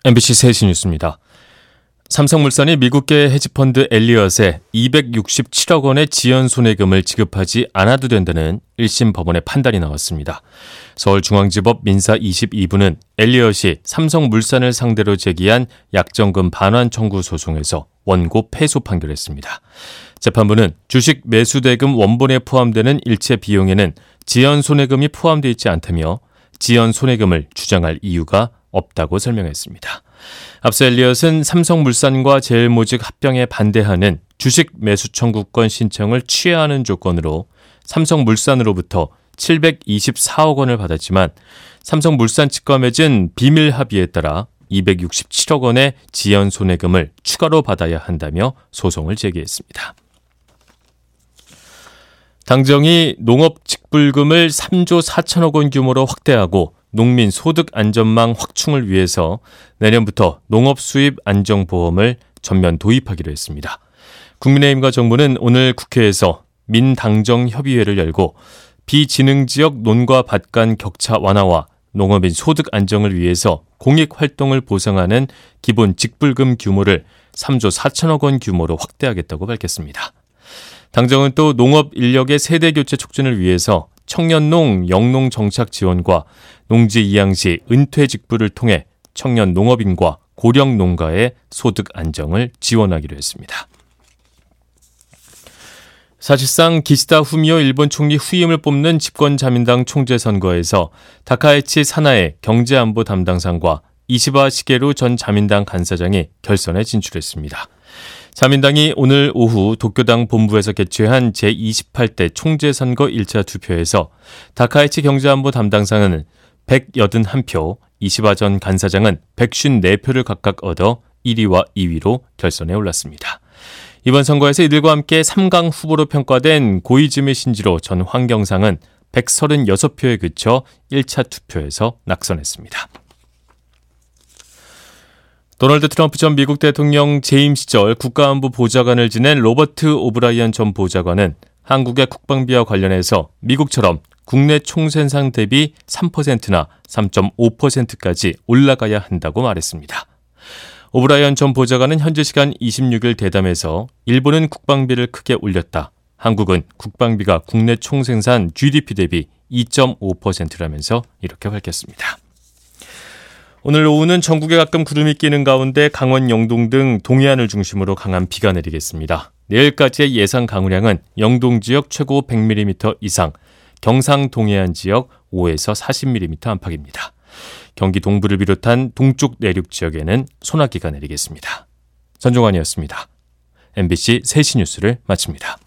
MBC 세시 뉴스입니다. 삼성물산이 미국계 헤지펀드 엘리엇에 267억 원의 지연 손해금을 지급하지 않아도 된다는 1심 법원의 판단이 나왔습니다. 서울중앙지법 민사 22부는 엘리엇이 삼성물산을 상대로 제기한 약정금 반환 청구 소송에서 원고 패소 판결했습니다. 재판부는 주식 매수대금 원본에 포함되는 일체 비용에는 지연 손해금이 포함되어 있지 않다며 지연 손해금을 주장할 이유가 없다고 설명했습니다. 앞서 엘리엇은 삼성물산과 제일모직 합병에 반대하는 주식 매수 청구권 신청을 취하하는 조건으로 삼성물산으로부터 724억 원을 받았지만 삼성물산 측과 맺은 비밀 합의에 따라 267억 원의 지연 손해금을 추가로 받아야 한다며 소송을 제기했습니다. 당정이 농업 직불금을 3조 4천억 원 규모로 확대하고 농민 소득 안전망 확충을 위해서 내년부터 농업 수입 안정보험을 전면 도입하기로 했습니다. 국민의힘과 정부는 오늘 국회에서 민당정 협의회를 열고 비지능지역 논과 밭 간 격차 완화와 농업인 소득 안정을 위해서 공익활동을 보상하는 기본 직불금 규모를 3조 4천억 원 규모로 확대하겠다고 밝혔습니다. 당정은 또 농업 인력의 세대교체 촉진을 위해서 청년농 영농 정착 지원과 농지 이양 시 은퇴 직불을 통해 청년 농업인과 고령 농가의 소득 안정을 지원하기로 했습니다. 사실상 기시다 후미오 일본 총리 후임을 뽑는 집권자민당 총재 선거에서 다카이치 사나에 경제안보 담당상과 이시바 시게루 전 자민당 간사장이 결선에 진출했습니다. 자민당이 오늘 오후 도쿄당 본부에서 개최한 제28대 총재선거 1차 투표에서 다카이치 경제안보 담당상은 181표, 이시바 전 간사장은 154표를 각각 얻어 1위와 2위로 결선에 올랐습니다. 이번 선거에서 이들과 함께 3강 후보로 평가된 고이즈미 신지로 전 환경상은 136표에 그쳐 1차 투표에서 낙선했습니다. 도널드 트럼프 전 미국 대통령 재임 시절 국가안보 보좌관을 지낸 로버트 오브라이언 전 보좌관은 한국의 국방비와 관련해서 미국처럼 국내 총생산 대비 3%나 3.5%까지 올라가야 한다고 말했습니다. 오브라이언 전 보좌관은 현지 시간 26일 대담에서 일본은 국방비를 크게 올렸다. 한국은 국방비가 국내 총생산 GDP 대비 2.5%라면서 이렇게 밝혔습니다. 오늘 오후는 전국에 가끔 구름이 끼는 가운데 강원 영동 등 동해안을 중심으로 강한 비가 내리겠습니다. 내일까지의 예상 강우량은 영동 지역 최고 100mm 이상, 경상 동해안 지역 5에서 40mm 안팎입니다. 경기 동부를 비롯한 동쪽 내륙 지역에는 소나기가 내리겠습니다. 전종환이었습니다. MBC 세시 뉴스를 마칩니다.